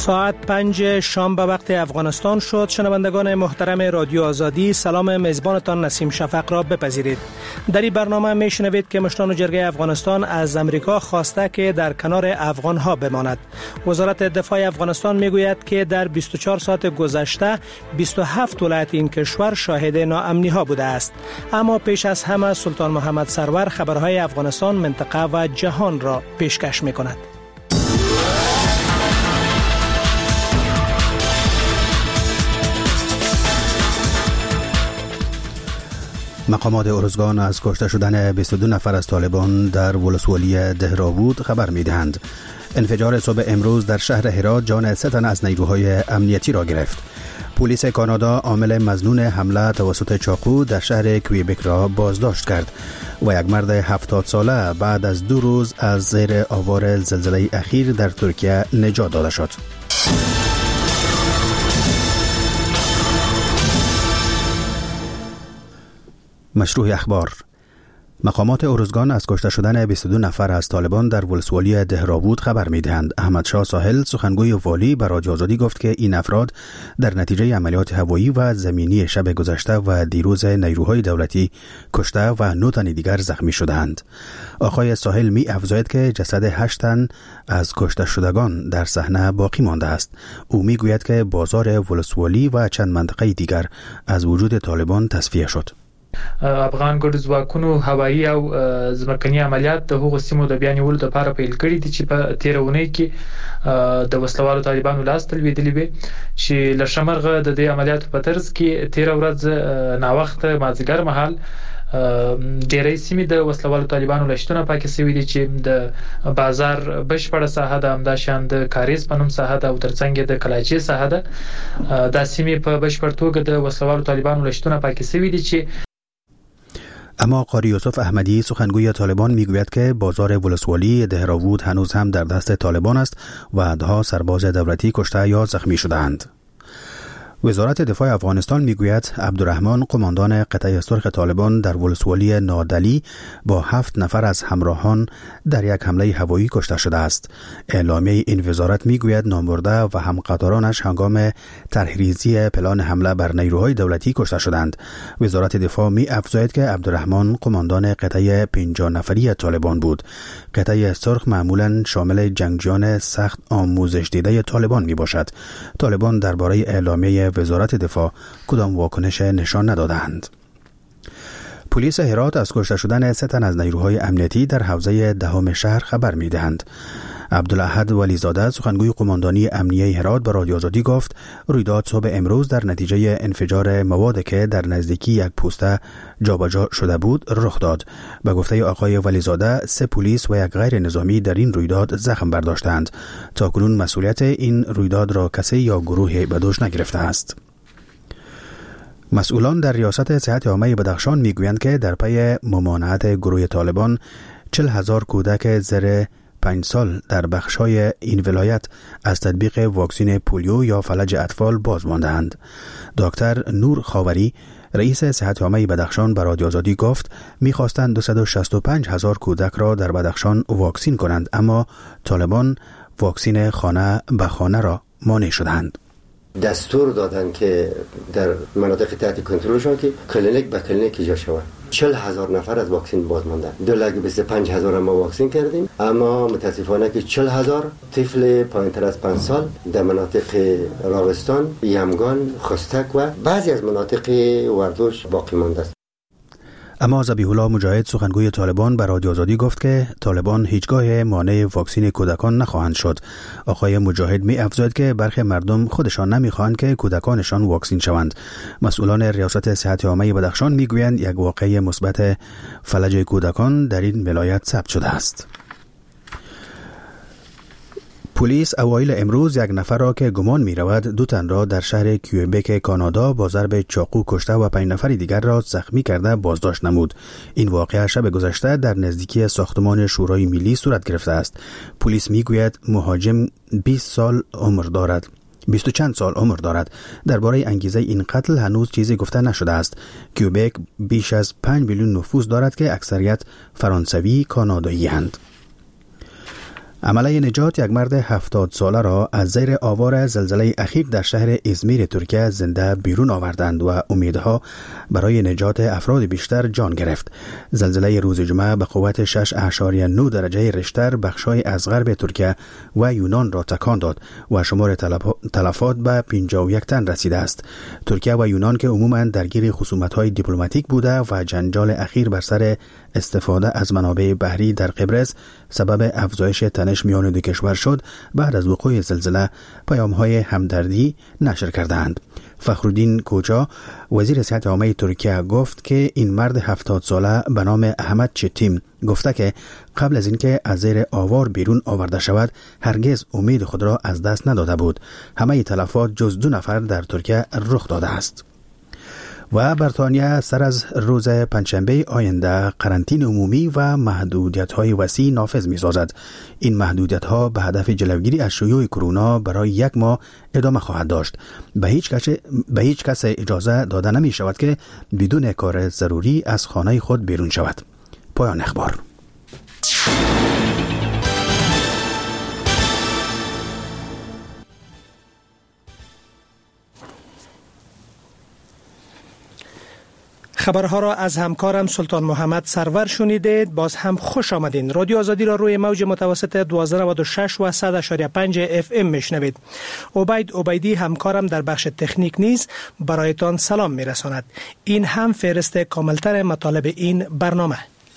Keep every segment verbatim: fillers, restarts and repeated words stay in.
ساعت پنج شام به وقت افغانستان شد. شنوندگان محترم رادیو آزادی، سلام میزبانتان نسیم شفق را بپذیرید. در این برنامه می شنوید که مشران جرگه افغانستان از امریکا خواسته که در کنار افغان ها بماند. وزارت دفاع افغانستان می گوید که در بیست و چهار ساعت گذشته بیست و هفت ولایت این کشور شاهد ناامنی ها بوده است. اما پیش از همه سلطان محمد سرور خبرهای افغانستان، منطقه و جهان را پیشکش می کند. مقامات ارزگان از کشته شدن بیست و دو نفر از طالبان در ولسوالی دهراوود خبر می‌دهند. انفجار صبح امروز در شهر هرات جان سه تن از نیروهای امنیتی را گرفت. پلیس کانادا عامل مظنون حمله توسط چاقو در شهر کویبک را بازداشت کرد و یک مرد هفتاد ساله بعد از دو روز از زیر آوار زلزله اخیر در ترکیه نجات داده شد. مشروع اخبار. مقامات ارزگان از کشته شدن بیست و دو نفر از طالبان در ولسوالی دهراوود خبر می‌دهند. احمد شاه ساحل، سخنگوی والی، به رادیو آزادی گفت که این افراد در نتیجه عملیات هوایی و زمینی شب گذشته و دیروز نیروهای دولتی کشته و نه تن دیگر زخمی شدند. آقای ساحل می افزاید که جسد هشت تن از کشته شدگان در صحنه باقی مانده است. او می گوید که بازار ولسوالی و چند منطقه دیگر از وجود طالبان تصفیه شد. افغان ګډ ځواکونو هوایي او ځمکني عملیات د هغو سیمو د بیا نیولو لپاره پیل کړي دي چې په تیره اونۍ کې د وسلوالو طالبانو لاس ته لوېدلي وي، چې له شمرغه د دې عملیاتو په ترڅ کې تیره ورځ ناوخته مازدیګر مهال ډېرې سیمې د وسلوالو طالبانو له شتونه پاکې سوي دي، چې د بازار بشپړه ساحه ده، همداشان د کاریز په نوم ساحه ده او ترڅنګ د کلاچي ساحه ده. دا سیمې په بشپړ توګه د وسلوالو طالبانو له شتونه پاکې سوي دي. چې اما قاری یوسف احمدی، سخنگوی طالبان، میگوید که بازار ولسوالی دهراوود هنوز هم در دست طالبان است و ده سرباز دولتی کشته یا زخمی شدند. وزارت دفاع افغانستان میگوید عبدالرحمن، قماندان قطعه سرخ طالبان، در ولسوالی نادلی با هفت نفر از همراهان در یک حمله هوایی کشته شده است. اعلامیه این وزارت میگوید نامبرده و همقطارانش هنگام طرحریزی پلان حمله بر نیروهای دولتی کشته شدند. وزارت دفاع می افزاید که عبدالرحمن قماندان قطعه پنجاه نفری طالبان بود. قطعه سرخ معمولا شامل جنگجویان سخت آموزش دیده طالبان می باشد. طالبان درباره اعلامیه وزارت دفاع کدام واکنش نشان ندادند. پلیس هرات از کشته شدن سه تن از نیروهای امنیتی در حوزه دهم شهر خبر می‌دهند. عبدالاحد ولیزاده، سخنگوی قماندانی امنیه هرات، به رادیو آزادی گفت رویداد صبح امروز در نتیجه انفجار مواد که در نزدیکی یک پوسته جابجا شده بود رخ داد. به گفته آقای ولیزاده، سه پلیس و یک غیر نظامی در این رویداد زخم برداشتند. تاکنون مسئولیت این رویداد را کسی یا گروهی به دوش نگرفته است. مسئولان در ریاست صحت عامه بدخشان میگویند که در پی ممانعت گروه طالبان چهل هزار کودک زیر پنج سال در بخش‌های این ولایت از تطبیق واکسن پولیو یا فلج اطفال باز مانده‌اند. دکتر نور خاوری، رئیس صحت عامه بدخشان، به رادیو آزادی گفت می‌خواستند دویست و شصت و پنج هزار کودک را در بدخشان واکسین کنند، اما طالبان واکسن خانه به خانه را مانع شدند. دستور دادن که در مناطق تحت کنترلشان که کلینیک به کلینیک ایجاد شود. چهل هزار نفر از واکسن باز ماندن. دو لک بیست و پنج هزار ما واکسن کردیم، اما متاسفانه که چهل هزار طفل پایین‌تر از پنج سال در مناطق راغستان، یمگان، خستک و بعضی از مناطق وردوش باقی مانده است. اما ذبیح الله مجاهد، سخنگوی طالبان، به رادیو آزادی گفت که طالبان هیچگاه مانع واکسن کودکان نخواهند شد. آقای مجاهد می افزاید که برخی مردم خودشان نمیخواهند که کودکانشان واکسین شوند. مسئولان ریاست صحت عامه بدخشان میگویند یک واقعه مثبت فلج کودکان در این ولایت ثبت شده است. پلیس اوایل امروز یک نفر را که گمان می رود دو تن را در شهر کیوبک کانادا با ضرب چاقو کشته و پنج نفر دیگر را زخمی کرده بازداشت نمود. این واقعه شب گذشته در نزدیکی ساختمان شورای ملی صورت گرفته است. پلیس می گوید مهاجم بیست سال عمر دارد. بیست و چند سال عمر دارد. درباره انگیزه این قتل هنوز چیزی گفته نشده است. کیوبک بیش از پنج میلیون نفوس دارد که اکثریت فرانسوی کانادایی اند. عمله نجات یک مرد هفتاد ساله را از زیر آوار زلزله اخیر در شهر ازمیر ترکیه زنده بیرون آوردند و امیدها برای نجات افراد بیشتر جان گرفت. زلزله روز جمعه به قوت شش اعشاریه نه درجه ریشتر بخشای از غرب ترکیه و یونان را تکان داد و شمار تلفات به پنجاه و یک تن رسیده است. ترکیه و یونان که عموماً درگیر خصومت‌های دیپلماتیک بوده و جنجال اخیر بر سر استفاده از منابع بحری در قبرس سبب افزایش تنش میان دو کشور شد، بعد از وقوع زلزله پیام‌های همدردی نشر کردند. فخرالدین کوچا وزیر صحت عامه ترکیه گفت که این مرد هفتاد ساله به نام احمد چتیم گفته که قبل از اینکه از زیر آوار بیرون آورده شود هرگز امید خود را از دست نداده بود. همه تلفات جز دو نفر در ترکیه رخ داده است. و بریتانیا سر از روز پنجشنبه آینده قرنطینه عمومی و محدودیت‌های وسیع نافذ می‌سازد. این محدودیت‌ها به هدف جلوگیری از شیوع کرونا برای یک ماه ادامه خواهد داشت. به هیچ کس به هیچ کس اجازه داده نمی‌شود که بدون کار ضروری از خانه خود بیرون شود. پایان اخبار. خبرها را از همکارم سلطان محمد سرور شنیدید. باز هم خوش آمدین. رادیو آزادی را روی موج متوسط دویست و نود و شش و صد و پنج اف ام میشنوید. عبید عبیدی همکارم در بخش تکنیک نیز برایتان سلام میرساند. این هم فهرست کاملتر مطالب این برنامه.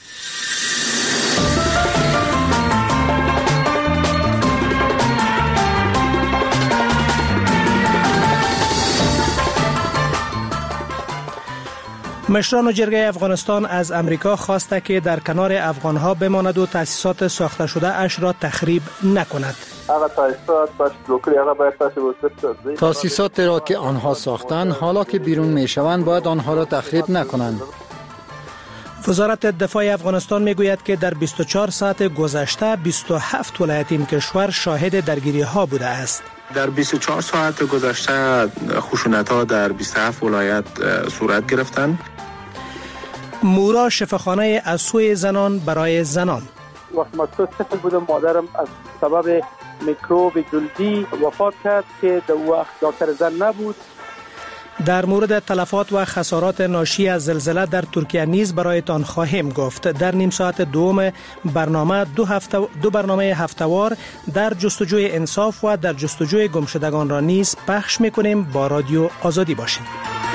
مشران جرگه افغانستان از امریکا خواسته که در کنار افغانها بماند و تأسیسات ساخته شده اش را تخریب نکند. تأسیسات را که آنها ساختند حالا که بیرون می شوند باید آنها را تخریب نکنند. وزارت دفاع افغانستان میگوید که در بیست و چهار ساعت گذشته بیست و هفت ولایت این کشور شاهد درگیری ها بوده است. در بیست و چهار ساعت گذشته خشونت ها در بیست و هفت ولایت صورت گرفتند. مورا شفاخانه از سوی زنان برای زنان. وقتی من طفل بودم مادرم از سبب میکروب جلدی وفات کرد که در وقت دکتر زن نبود. در مورد تلفات و خسارات ناشی از زلزله در ترکیه نیز برایتان خواهیم گفت. در نیم ساعت دوم برنامه دو, هفته دو برنامه هفته‌وار در جستجوی انصاف و در جستجوی گمشدگان را نیز پخش می‌کنیم. با رادیو آزادی باشید.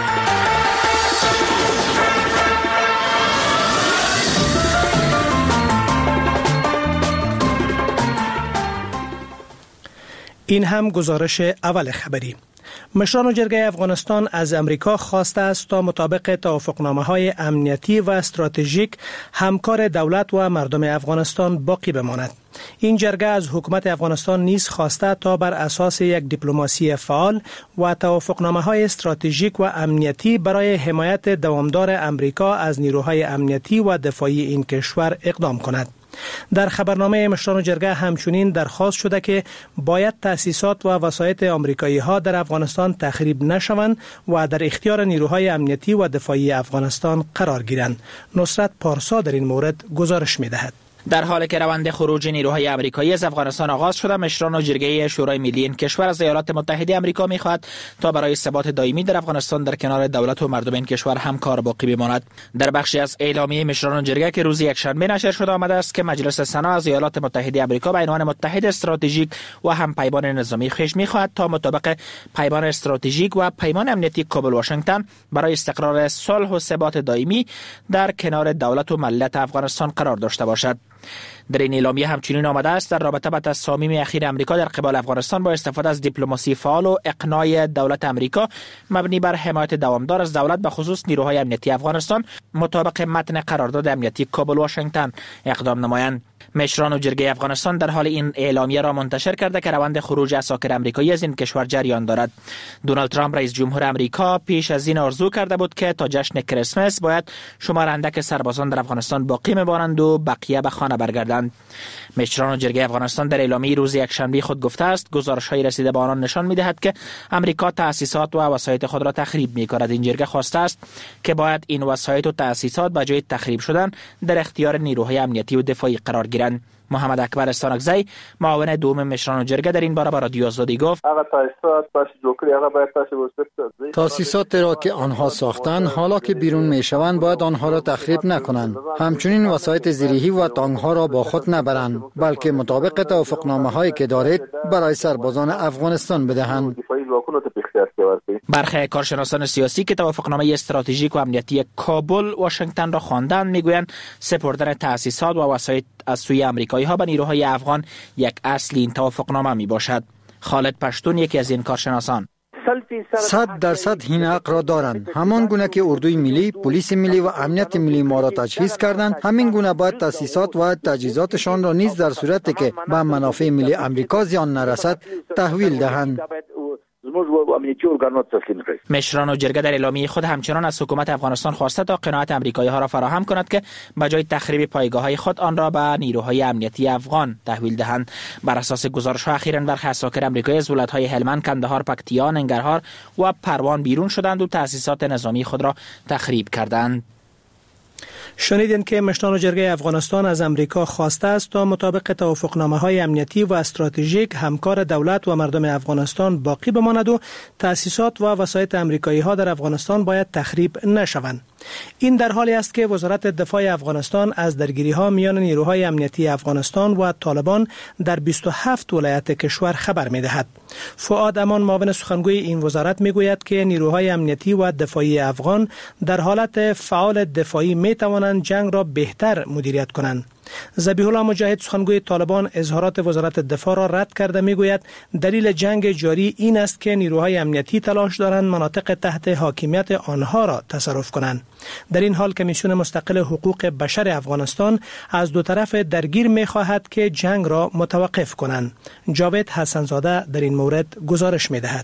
این هم گزارش اول خبری. مشران جرگه افغانستان از امریکا خواسته است تا مطابق توافقنامه‌های امنیتی و استراتژیک همکار دولت و مردم افغانستان باقی بماند. این جرگه از حکومت افغانستان نیز خواسته تا بر اساس یک دیپلماسی فعال و توافقنامه‌های استراتژیک و امنیتی برای حمایت دوامدار امریکا از نیروهای امنیتی و دفاعی این کشور اقدام کند. در خبرنامه مشران جرگه همچنین درخواست شده که باید تأسیسات و وسایط آمریکایی ها در افغانستان تخریب نشوند و در اختیار نیروهای امنیتی و دفاعی افغانستان قرار گیرند. نصرت پارسا در این مورد گزارش می دهد. در حالی که روند خروج نیروهای آمریکایی از افغانستان آغاز شده، مشران و جرگه شورای ملی این کشور از ایالات متحده آمریکا می‌خواهد تا برای ثبات دائمی در افغانستان در کنار دولت و مردم این کشور همکار باقی بماند. در بخشی از اعلامیه مشران و جرگه که روز یکشنبه نشر شده آمده است که مجلس سنا از ایالات متحده آمریکا به عنوان متحد استراتژیک و هم پیمان نظامی خویش می‌خواهد تا مطابق پیمان استراتژیک و پیمان امنیتی کابل واشنگتن برای استقرار صلح و ثبات دائمی در کنار دولت و ملت افغانستان قرار داشته باشد. در این اعلامیه همچنین آمده است در رابطه با تصامیم اخیر امریکا در قبال افغانستان با استفاده از دیپلماسی فعال و اقناع دولت امریکا مبنی بر حمایت دوامدار از دولت به خصوص نیروهای امنیتی افغانستان مطابق متن قرارداد امنیتی کابل واشنگتن اقدام نمایند. مشران و جرگه افغانستان در حال این اعلامیه را منتشر کرده که روند خروج عساکر آمریکایی از این کشور جریان دارد. دونالد ترامپ رئیس جمهور آمریکا پیش از این آرزو کرده بود که تا جشن کریسمس باید شمار اندک سربازان در افغانستان باقی می‌مانند و بقیه به خانه برگردند. مشران و جرگه افغانستان در اعلامیه روز یکشنبه خود گفته است گزارش‌های رسیده به آنان نشان می‌دهد که آمریکا تأسیسات و وسایط خود را تخریب می‌کند. این جرگه خواسته است که باید این وسایط و تأسیسات به جای تخریب شدن در اختیار نیروهای امنیتی و دفاعی قرار گیرد. بگیرند. محمد اکبر استانکزی معاون دوم مشران جرگه در این باره با رادیو آزادی گفت تاسیسات را که آنها ساختند حالا که بیرون می شوند باید آنها را تخریب نکنند. همچنین وسایط زیرهی و تانک ها را با خود نبرند، بلکه مطابق توافقنامه هایی که دارید برای سربازان افغانستان بدهند. برخی کارشناسان سیاسی که توافقنامه استراتژیک و امنیتی کابل واشنگتن را خواندند میگویند سپردن تأسیسات و وسایط از سوی آمریکایی ها به نیروهای افغان یک اصل این توافقنامه می باشد. خالد پشتون یکی از این کارشناسان: صد درصد این حق را دارند. همان گونه که اردوی ملی، پلیس ملی و امنیت ملی ما را تجهیز کردند، همین گونه باید تاسیسات و تجهیزاتشان را نیز در صورتی که به منافع ملی امریکا زیان نرسد تحویل دهند. مشران و جرگه در اعلامیه خود همچنان از حکومت افغانستان خواسته تا قناعت آمریکایی ها را فراهم کند که بجای تخریب پایگاه های خود آن را به نیروهای امنیتی افغان تحویل دهند. بر اساس گزارش ها اخیراً برخی عساکر آمریکایی از ولایت های هلمند، کندهار، پکتیا، ننگرهار و پروان بیرون شدند و تأسیسات نظامی خود را تخریب کردند. شنیدین که مشران جرگه افغانستان از امریکا خواسته است تا مطابق توافقنامه‌های امنیتی و استراتژیک همکار دولت و مردم افغانستان باقی بماند و تأسیسات و وسایط امریکایی ها در افغانستان باید تخریب نشوند. این در حالی است که وزارت دفاع افغانستان از درگیری ها میان نیروهای امنیتی افغانستان و طالبان در بیست و هفت ولایت کشور خبر می دهد. فؤاد امان معاون سخنگوی این وزارت می گوید که نیروهای امنیتی و دفاعی افغان در حالت فعال دفاعی می توانند جنگ را بهتر مدیریت کنند. ذبیح الله مجاهد سخنگوی طالبان اظهارات وزارت دفاع را رد کرده میگوید دلیل جنگ جاری این است که نیروهای امنیتی تلاش دارند مناطق تحت حاکمیت آنها را تصرف کنند. در این حال کمیسیون مستقل حقوق بشر افغانستان از دو طرف درگیر می‌خواهد که جنگ را متوقف کنند. جاوید حسنزاده در این مورد گزارش می‌دهد.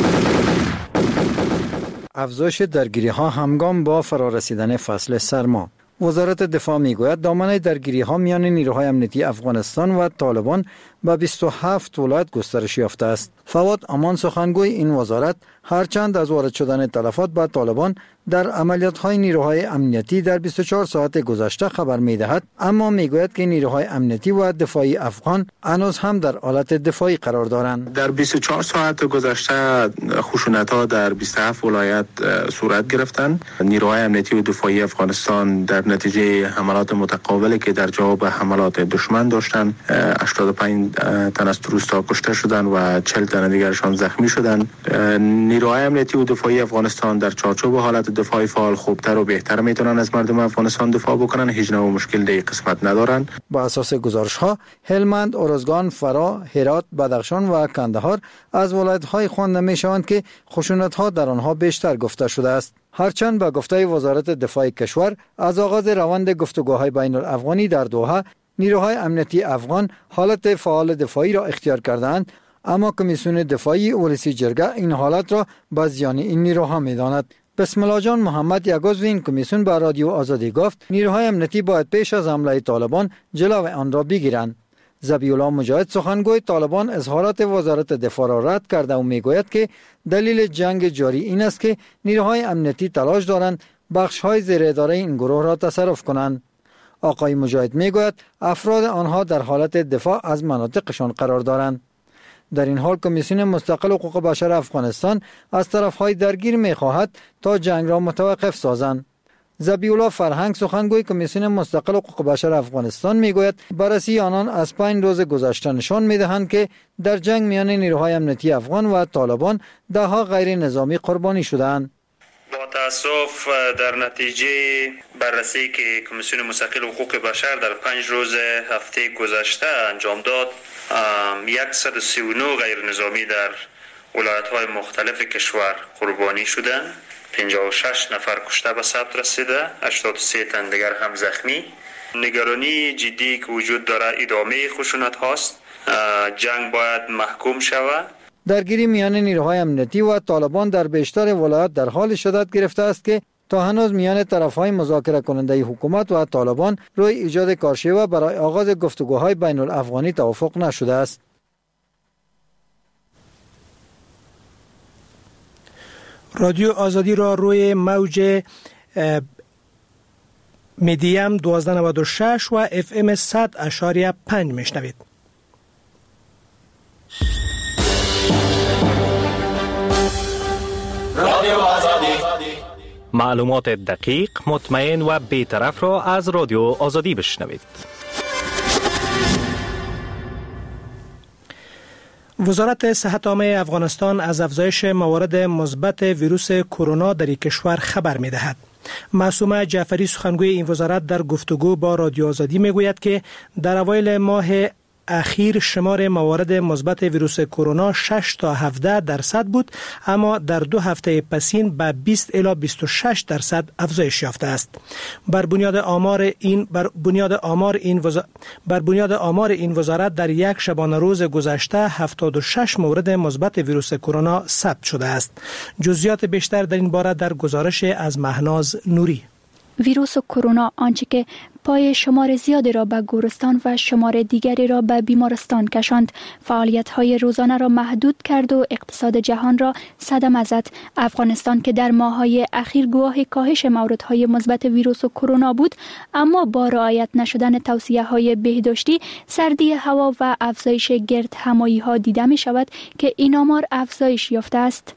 افزایش درگیری ها همگام با فرارسیدن فصل سرما. وزارت دفاع میگوید دامنه درگیری ها میان نیروهای امنیتی افغانستان و طالبان به بیست و هفت ولایت گسترش یافته است. فواد امان سخنگوی این وزارت هرچند از وارد شدن تلفات به طالبان در عملیات های نیروهای امنیتی در بیست و چهار ساعت گذشته خبر میدهد، اما میگوید که نیروهای امنیتی و دفاعی افغان هنوز هم در حالت دفاعی قرار دارند. در بیست و چهار ساعت گذشته خشونت ها در بیست و هفت ولایت صورت گرفتند. نیروهای امنیتی و دفاعی افغانستان در نتیجه حملات متقابلی که در جواب حملات دشمن داشتند هشتاد و پنج تن از روستا کشته شدند و چهل تن دیگرشان زخمی شدند. نیروهای امنیتی و دفاعی افغانستان در چارچوب حالت دفاعی فعال خوبتر و بهتر میتونن از مردم افغانستان دفاع بکنن. هیچ نوع مشکل در قسمت ندارن. با اساس گزارش ها هلمند، ارزگان، فرا، هرات، بدخشان و کندهار از ولایت های خوانده می شوند که خشونت ها در آنها بیشتر گفته شده است. هرچند به گفته وزارت دفاع کشور از آغاز روند گفتگوهای بین الافغانی در دوحه نیروهای امنیتی افغان حالت فعال دفاعی را اختیار کردند، اما کمیسیون دفاعی ولسی جرگه این حالت را به زیان این نیروها می‌داند. بسم الله جان محمد یک عضو این کمیسیون به رادیو آزادی گفت نیروهای امنیتی باید پیش از حمله طالبان جلو آن را بگیرند. ذبیح الله مجاهد سخنگوی طالبان اظهارات وزارت دفاع را رد کرده و میگوید که دلیل جنگ جاری این است که نیروهای امنیتی تلاش دارند بخش‌های زیر اداره این گروه را تصرف کنند. آقای مجاهد میگوید افراد آنها در حالت دفاع از مناطقشان قرار دارند. در این حال کمیسیون مستقل حقوق بشر افغانستان از طرفهای درگیر میخواهد تا جنگ را متوقف سازند. ذبیح الله فرهنگ سخنگوی کمیسیون مستقل حقوق بشر افغانستان میگوید بررسی آنان از پنج روز گذشته نشان میدهند که در جنگ میان نیروهای امنیتی افغان و طالبان ده ها غیر نظامی قربانی شدند. با تاسف در نتیجه بررسی که کمیسیون مستقل حقوق بشر در پنج روز هفته گذشته انجام داد، صد و سی و نه غیر نظامی در ولایت‌های مختلف کشور قربانی شدند. پنجاه و شش نفر کشته به ثبت رسیده، هشتاد و سه تن دیگر هم زخمی. نگرانی جدی که وجود داره ادامه خشونت هاست. جنگ باید محکوم شود. درگیری میان نیروهای امنیتی و طالبان در بیشتر ولایات در حال شدت گرفته است که تا هنوز میان طرفهای مذاکره کننده حکومت و طالبان روی ایجاد کارشیوه برای آغاز گفتگوهای بین الافغانی توافق نشده است. رادیو آزادی را روی موج میدیم دوازده نود و شش و اف ام صد اشاریه پنج میشنوید. رادیو آزادی، معلومات دقیق، مطمئن و بی‌طرف را از رادیو آزادی بشنوید. وزارت صحت عامه افغانستان از افزایش موارد مثبت ویروس کرونا در کشور خبر می‌دهد. معصومه جعفری سخنگوی این وزارت در گفتگو با رادیو آزادی میگوید که در اوایل ماه اخیر شمار موارد مثبت ویروس کرونا شش تا هفده درصد بود، اما در دو هفته پسین به بیست الی بیست و شش درصد افزایش یافته است. بر بنیاد آمار این بر بنیاد آمار این وزارت بر بنیاد آمار این وزارت در یک شبانه روز گذشته هفتاد و شش مورد مثبت ویروس کرونا ثبت شده است. جزئیات بیشتر در این باره در گزارش از مهناز نوری. ویروس کرونا آنچه که پای شمار زیادی را به گورستان و شمار دیگری را به بیمارستان کشاند، فعالیت‌های روزانه را محدود کرد و اقتصاد جهان را صدمه زد. افغانستان که در ماه‌های اخیر گواه کاهش موردهای مثبت ویروس کرونا بود، اما با رعایت نشدن توصیه‌های بهداشتی، سردی هوا و افزایش گردهمایی‌ها دیده می‌شود که این آمار افزایش یافته است.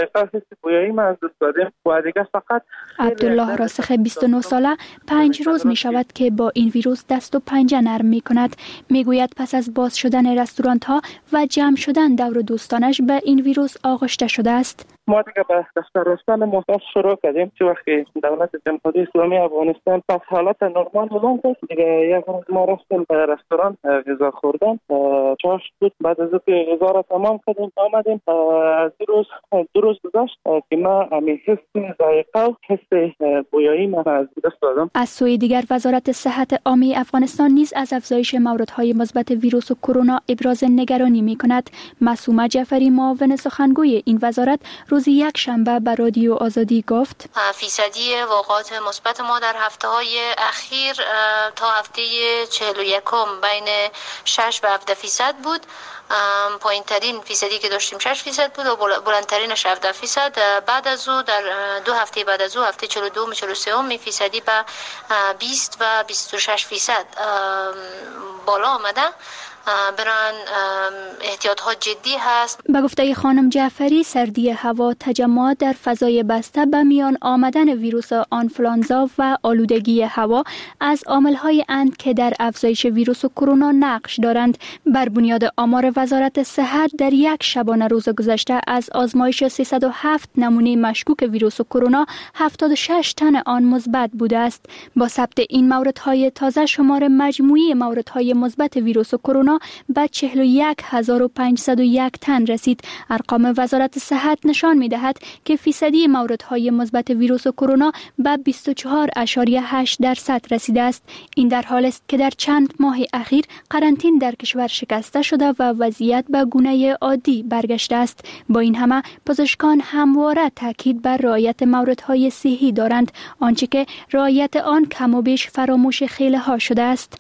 عبدالله راسخ بیست و نه ساله پنج روز می شود که با این ویروس دست و پنجه نرم می کند. می گوید پس از باز شدن رستوران ها و جمع شدن دور دوستانش به این ویروس آغشته شده است. ما دیگه به دفتر رفتن محتاج شروع کردیم چه وقتی دولت جمهوری اسلامی افغانستان پس حالت نرمال اعلام کرد. دیگه یک روز ما رفتیم به رستوران غذا خوردن، چاش بود. بعد از اینکه غذا را تمام کردیم آمدیم، از دو روز دو روز گذشت که ما همین حس ذائقه و حس بویایی ما از دست دادم. از سوی دیگر وزارت صحت عامه افغانستان نیز از افزایش موردهای مثبت ویروس کرونا ابراز نگرانی می‌کند. معصومه جعفری معاون سخنگوی این وزارت روز یک شنبه به رادیو آزادی گفت فیصدی واقعات مثبت ما در هفته‌های اخیر تا هفته چهل و یکم بین شش و هفده فیصد بود. پایین ترین فیصدی که داشتیم شش فیصد بود و بلندترینش هفده فیصد. بعد از او در دو هفته بعد از او هفته چهل و دو و چهل و سه می فیصدی به بیست و بیست و شش فیصد بالا آمده. بران احتیاط ها جدی هست. به گفته خانم جعفری، سردی هوا، تجمعات در فضای بسته، به میان آمدن ویروس آنفلانزا و آلودگی هوا از عامل های اند که در افزایش ویروس کرونا نقش دارند. بر بنیاد آمار وزارت صحت در یک شبانه روز گذشته از آزمایش سیصد و هفت نمونه مشکوک ویروس کرونا هفتاد و شش تن آن مثبت بوده است. با ثبت این موردهای تازه شمار مجموعی موردهای مثبت ویروس کرونا به چهل و یک هزار و پانصد و یک تن رسید. ارقام وزارت صحت نشان می‌دهد که فیصدی موردهای مثبت ویروس کرونا به بیست و چهار ممیز هشت درصد رسیده است. این در حالی است که در چند ماه اخیر قرنطین در کشور شکسته شده و وضعیت به گونه عادی برگشته است. با این همه پزشکان همواره تاکید بر رعایت موردهای صحی دارند، آنچه که رعایت آن کم و بیش فراموش خیلی‌ها شده است.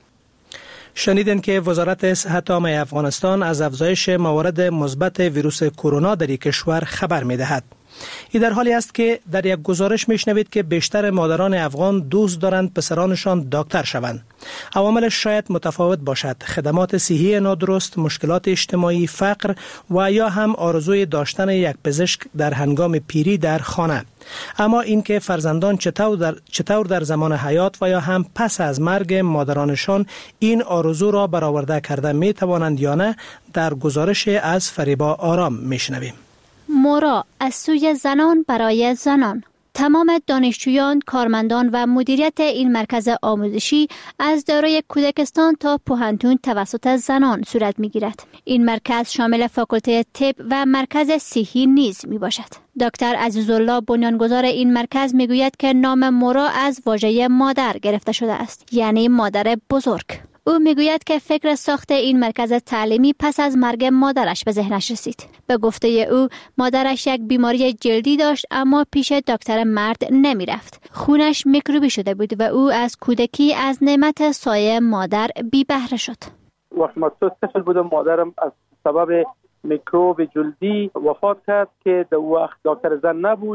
شنیدین که وزارت صحت عامه افغانستان از افزایش موارد مثبت ویروس کرونا در کشور خبر می‌دهد. این در حالی است که در یک گزارش میشنوید که بیشتر مادران افغان دوست دارند پسرانشان دکتر شوند. عواملش شاید متفاوت باشد: خدمات صحی نادرست، مشکلات اجتماعی، فقر و یا هم آرزوی داشتن یک پزشک در هنگام پیری در خانه. اما اینکه فرزندان چطور در چطور در زمان حیات و یا هم پس از مرگ مادرانشان این آرزو را برآورده کرده می توانند یا نه، در گزارش از فریبا آرام میشنویم. مورا از سوی زنان برای زنان. تمام دانشجویان، کارمندان و مدیریت این مرکز آموزشی از دوره کودکستان تا پوهنتون توسط زنان صورت می‌گیرد. این مرکز شامل فاکولته طب و مرکز صحی نیز میباشد. دکتر عزیزالله بنیانگذار این مرکز میگوید که نام مورا از واژه مادر گرفته شده است، یعنی مادر بزرگ. او میگوید که فکر ساخت این مرکز تعلیمی پس از مرگ مادرش به ذهنش رسید. به گفته او، مادرش یک بیماری جلدی داشت اما پیش دکتر مرد نمی رفت. خونش میکروبی شده بود و او از کودکی از نعمت سایه مادر بی بهره شد. وقتی ما طفل بودم مادرم از سبب میکروب جلدی وفات کرد که در وقت دکتر زن نبود.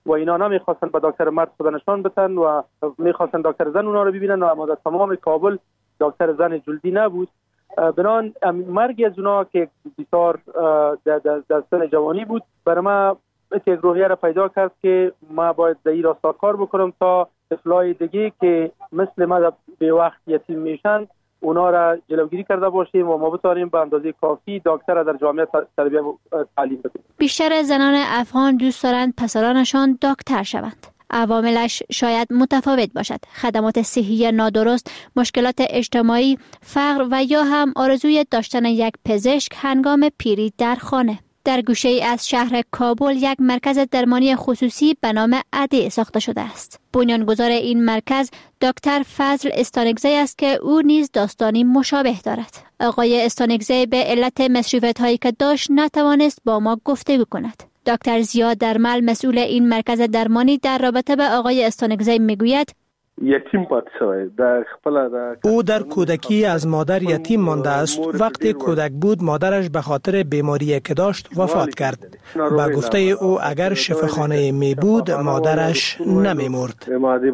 و اینا نمیخواستن به دکتر مرد خود نشان بدن و میخواستن دکتر زن اونا رو ببینن و اما در تمام کابل دکتر زن جلدی نبود. بنان مرگ از اونا که بسیار در, در, در سن جوانی بود برای ما یک روحیه را پیدا کرد که ما باید در این راستا کار بکنم تا طفلای دیگه که مثل ما به وقت یتیم میشن اونا را جلوگیری کرده باشیم و ما بتوانیم به اندازه کافی دکتر در جامعه تربیت تعلیم بدیم. بیشتر زنان افغان دوست دارند پسرانشان دکتر شوند. عواملش شاید متفاوت باشد. خدمات صحی نادرست، مشکلات اجتماعی، فقر و یا هم آرزوی داشتن یک پزشک هنگام پیری در خانه. در گوشه ای از شهر کابل یک مرکز درمانی خصوصی به نام عده ساخته شده است. بنیانگذار این مرکز دکتر فضل استانگزی است که او نیز داستانی مشابه دارد. آقای استانگزی به علت مصروفیت هایی که داشت نتوانست با ما گفتگو کند. دکتر زیاد درمل مسئول این مرکز درمانی در رابطه به آقای استانگزی میگوید یتیم پاتې شوی در خپل او در کودکی از مادر یتیم مانده است. وقتی کودک بود مادرش به خاطر بیماری که داشت وفات کرد. با گفته او اگر شفاخانه می بود مادرش نمی مرد.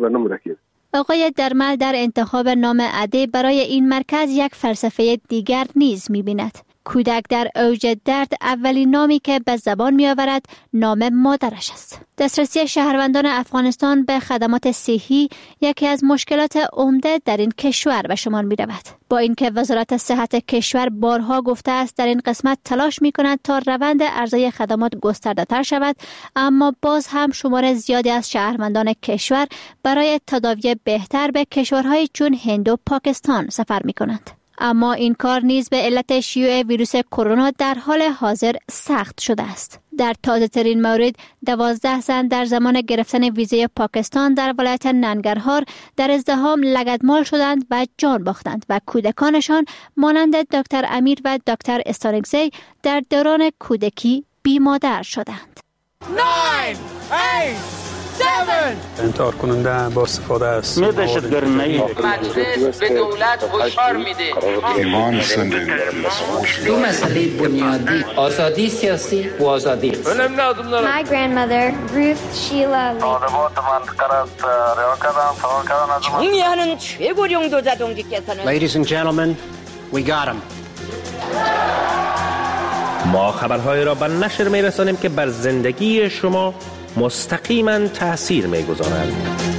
آقای درمل در انتخاب نام عده برای این مرکز یک فلسفه دیگر نیز می بیند. کودک در اوج درد اولین نامی که به زبان می آورد نام مادرش است. دسترسی شهروندان افغانستان به خدمات صحی یکی از مشکلات عمده در این کشور به شمار می رود. با اینکه وزارت صحت کشور بارها گفته است در این قسمت تلاش می کند تا روند عرضه خدمات گسترده تر شود، اما باز هم شمار زیادی از شهروندان کشور برای تداوی بهتر به کشورهای چون هند و پاکستان سفر می کنند. اما این کار نیز به علت شیوع ویروس کرونا در حال حاضر سخت شده است. در تازه ترین مورد دوازده زن در زمان گرفتن ویزای پاکستان در ولایت ننگرهار در ازدحام لگدمال شدند و جان باختند و کودکانشان مانند دکتر امیر و دکتر استانگزی در دوران کودکی بی مادر شدند. انتحار کننده با استفاده است. می دهشتگرد نهی مجلس به دولت هشدار میده. ایمان دو مسئله بنیادی آزادی سیاسی و آزادی است. My grandmother Ruth Sheila 정의하는 최고령 도자동지께서는 Ladies and gentlemen, we got him. ما خبرهای را به نشر می رسانیم که بر زندگی شما مستقیما تأثیر می گذارند.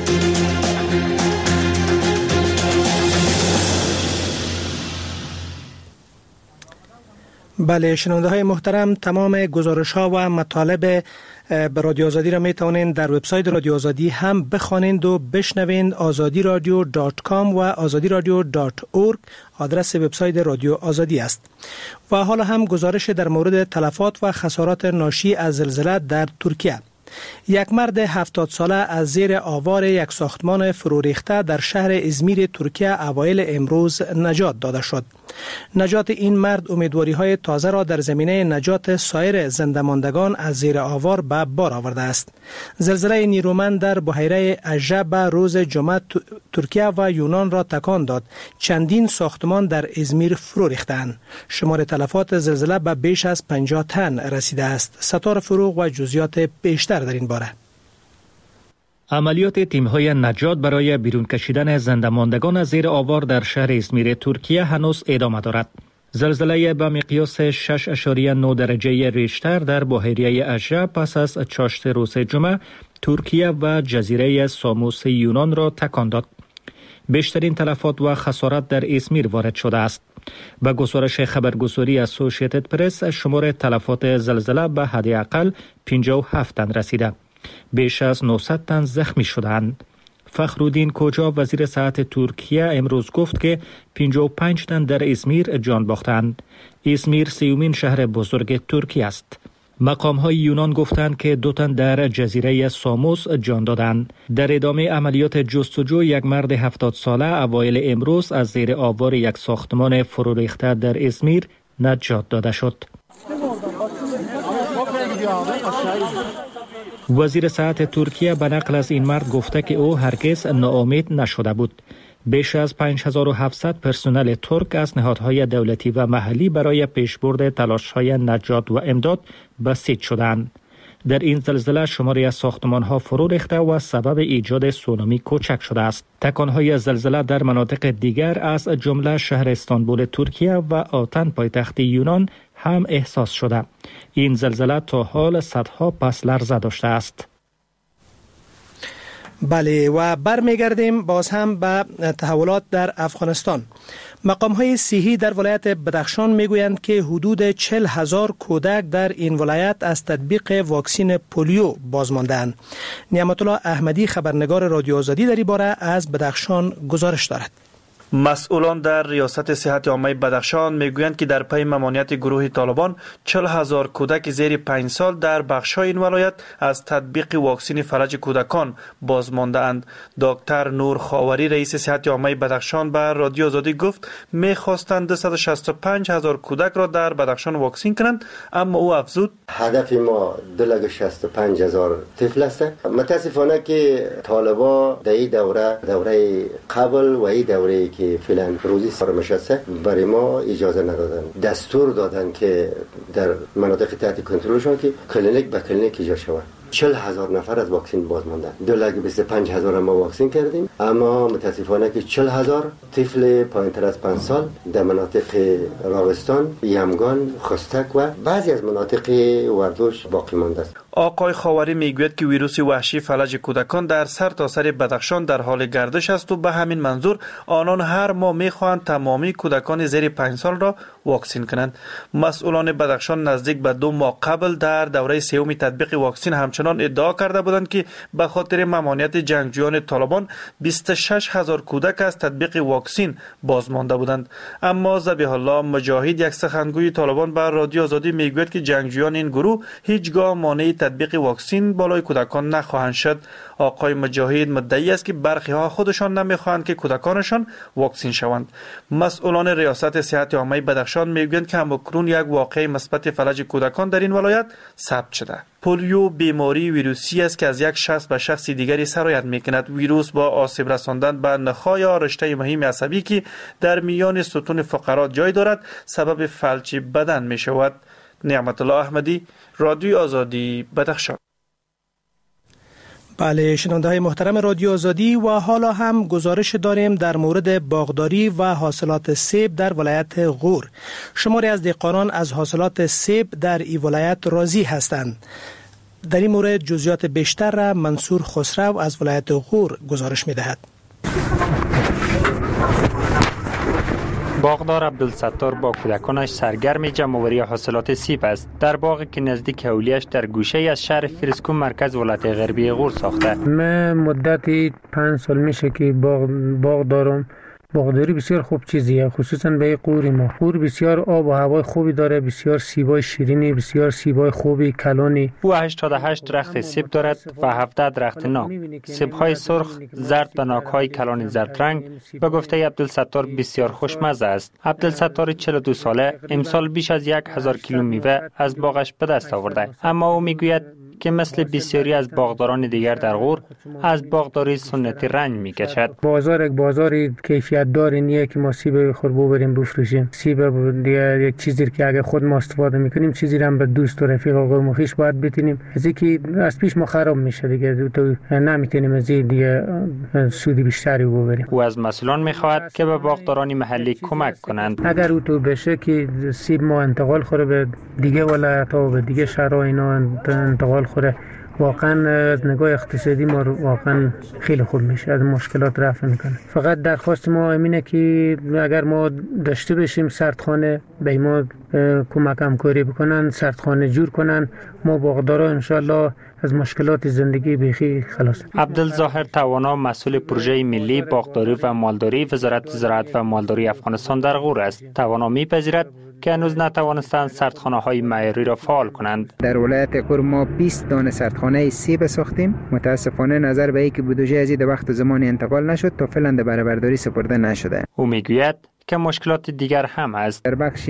بله شنونده های محترم، تمام گزارش ها و مطالب به رادیو آزادی را می توانید در وبسایت رادیو آزادی هم بخوانید و بشنوید. آزادی رادیو دات کام و آزادی رادیو دات اورگ آدرس وبسایت رادیو آزادی است. و حالا هم گزارش در مورد تلفات و خسارات ناشی از زلزله در ترکیه. یک مرد هفتاد ساله از زیر آوار یک ساختمان فرو ریخته در شهر ازمیر ترکیه اوایل امروز نجات داده شد. نجات این مرد امیدواری های تازه را در زمینه نجات سایر زنده‌ماندگان از زیر آوار به بار آورده است. زلزله نیرومند در بحیره اژه روز جمعه ترکیه و یونان را تکان داد. چندین ساختمان در ازمیر فرو ریختند. شمار تلفات زلزله به بیش از پنجاه تن رسیده است. ستار فروغ و جزئیات بیشتر در این باره. عملیات تیم‌های نجات برای بیرون کشیدن زنده‌ماندگان از زیر آوار در شهر ازمیر ترکیه هنوز ادامه دارد. زلزله با مقیاس شش اشاریه نه درجه ریشتر در بحیره اژه پس از چاشت روز جمعه ترکیه و جزیره ساموس یونان را تکان داد. بیشترین تلفات و خسارت در ازمیر وارد شده است. با گزارش خبرگزاری اسوسییتد پرس شمار تلفات زلزله به حداقل پنجاه و هفت تن رسیده. بیش از نهصد تن زخمی شدند. فخرالدین کوجا وزیر صحت ترکیه امروز گفت که پنجاه و پنج تن در ازمیر جان باختند. ازمیر سیومین شهر بزرگ ترکیه است. مقام‌های یونان گفتند که دو تن در جزیره ساموس جان دادند. در ادامه عملیات جستجو یک مرد هفتاد ساله اوایل امروز از زیر آوار یک ساختمان فرو ریخته در ازمیر نجات داده شد. وزیر صحت ترکیه به نقل از این مرد گفته که او هرگز ناامید نشده بود. بیش از پنج هزار و هفتصد پرسنل ترک از نهادهای دولتی و محلی برای پیشبرد تلاش‌های نجات و امداد بسیج شدند. در این زلزله شماری از ساختمان‌ها فرو ریخته و سبب ایجاد سونامی کوچک شده است. تکان‌های زلزله در مناطق دیگر از جمله شهر استانبول ترکیه و آتن پایتخت یونان هم احساس شده. این زلزله تا حال صدها پس لرزه داشته است. بله و برمیگردیم باز هم به تحولات در افغانستان. مقام های صحی در ولایت بدخشان میگویند که حدود چهل هزار کودک در این ولایت از تطبیق واکسین پولیو باز ماندند. نعمت الله احمدی خبرنگار رادیو آزادی در این باره از بدخشان گزارش دارد. مسئولان در ریاست صحت عامه بدخشان میگویند که در پی ممانعت گروه طالبان چهل هزار کودک زیر پنج سال در بخش‌های این ولایت از تطبیق واکسن فلج کودکان باز مانده اند. دکتر نور خاوری رئیس صحت عامه بدخشان به رادیو آزادی گفت می‌خواستند دویست و شصت و پنج هزار کودک را در بدخشان واکسن کنند، اما او افزود هدف ما دو لک و شصت و پنج هزار طفل است. متاسفانه که طالبان در این دوره دوره قبل و این دوره که فعلا روزی سرمش است برای ما اجازه ندادن. دستور دادن که در مناطق تحت کنترلشان که کلینیک به کلینیک ایجاد شود. چهل هزار نفر از واکسن باز ماندن. دو لک بیست و پنج هزار ما واکسن کردیم، اما متاسفانه که چهل هزار طفل پایین‌تر از پنج سال در مناطق راغستان، یمگان، خستک و بعضی از مناطق وردوش باقی مانده است. آقای خاوری میگوید که ویروس وحشی فلج کودکان در سر تا سر بدخشان در حال گردش است و به همین منظور آنان هر ماه میخواهند تمامی کودکان زیر پنج سال را واکسن کنند. مسئولان بدخشان نزدیک به دو ماه قبل در دوره سوم تطبیق واکسن همچنان ادعا کرده بودند که به خاطر ممانعت جنگجویان طالبان بیست و شش هزار کودک از تطبیق واکسن باز مانده بودند. اما ذبیح الله مجاهد، یک سخنگوی طالبان، بر رادیو آزادی میگوید که جنگجویان این گروه هیچگاه مانع تطبیق واکسن بالای کودکان نخواهند شد. آقای مجاهد مدعی است که برخی ها خودشان نمیخواهند که کودکانشان واکسن شوند. مسئولان ریاست صحت عامه بدخشان میگویند که همکنون یک واقعه مثبت فلج کودکان در این ولایت ثبت شده. پولیو بیماری ویروسی است که از یک شخص به شخص دیگری سرایت میکند. ویروس با آسیب رساندن به نخاع یا رشته مهم عصبی که در میان ستون فقرات جای دارد سبب فلج بدن می شود. نعمت الله احمدی، رادیو آزادی، بدخشان. بله شنونده های محترم رادیو آزادی، و حالا هم گزارش داریم در مورد باغداری و حاصلات سیب در ولایت غور. شماری از دهقانان از حاصلات سیب در این ولایت راضی هستند. در این مورد جزئیات بیشتر را منصور خسرو از ولایت غور گزارش می دهد. باغدار عبدالستار با کودکانش سرگرم جمع‌آوری حاصلات سیب است. در باغی که نزدیک اولیش در گوشه از شهر فریسکو مرکز ولایت غربی غور ساخته. من مدتی پنج سال میشه که باغ, باغ دارم. باغداری بسیار خوب چیزیه، خصوصا به قوری ما. قور بسیار آب و هوای خوبی داره، بسیار سیبای شیرینی، بسیار سیبای خوبی کلانی. او هشتاد و هشت درخت سیب دارد و هفده درخت ناک. سیب‌های سرخ، زرد و ناک‌های کلان زرد رنگ به گفته عبدالستار بسیار خوشمزه است. عبدالستار چهل و دو ساله امسال بیش از یک هزار کیلو میوه از باغش به دست آورده، اما او میگوید که مثل بسیاری از باغداران دیگر در غور از باغداری سنتی رنج میکشد. بازار یک بازاری کیفیت داری نیه که ما سیب خود ببریم بفروشیم. سیب دیگه یک چیزی که اگه خود ما استفاده میکنیم، چیزی رو هم به دوست و رفیق و قوم خویش باید بتونیم. از اینکه از پیش ما خراب میشه دیگه، تو نمیتونیم از این دیگه سودی بیشتری ببریم. او از مسئولان میخواهد که به باغداران محلی کمک کنند. اگر او تو بشه که سیب ما انتقال خوره به دیگه ولایت ها و به دیگه شهرها اینا انتقال خوره، واقعا از نگاه اقتصادی ما واقعا خیلی خوب میشه، از مشکلات رفع میکنه. فقط درخواست ما اینه که اگر ما داشته بشیم سردخانه به ما کمک همکاری بکنن، سردخانه جور کنن، ما باغدارا انشالله از مشکلات زندگی بیخی خلاص. عبدالظاهر توانا مسئول پروژه ملی باغداری و مالداری وزارت زراعت و مالداری افغانستان در غور است. توانا میپذیرد که هنوز نتوانستند سردخانه های معیاری را فعال کنند. در ولایت غور ما بیست دانه سردخانه سیب ساختیم. متاسفانه نظر به اینکه بودجه از این وقت زمانی انتقال نشد تا فعلا به بهره‌برداری سپرده نشده. او میگوید که مشکلات دیگر هم هست. در بخش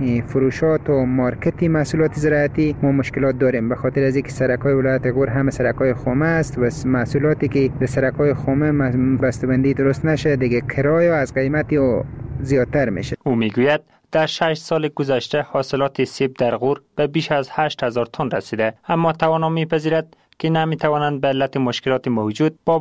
فروشات و مارکتی محصولات زراعتی ما مشکلات داریم، به خاطر از اینکه سرک‌های ولایت غور همه سرک‌های خامه است و محصولاتی که به سرک‌های خامه بسته‌بندی درست نشه دیگه کرایه از قیمتی زیادتر میشه. او میگوید در شش سال گذشته حاصلات سیب در غور به بیش از هشت هزار تن رسیده، اما توانم می‌پذیرد که نمی‌توانند به علت مشکلات موجود با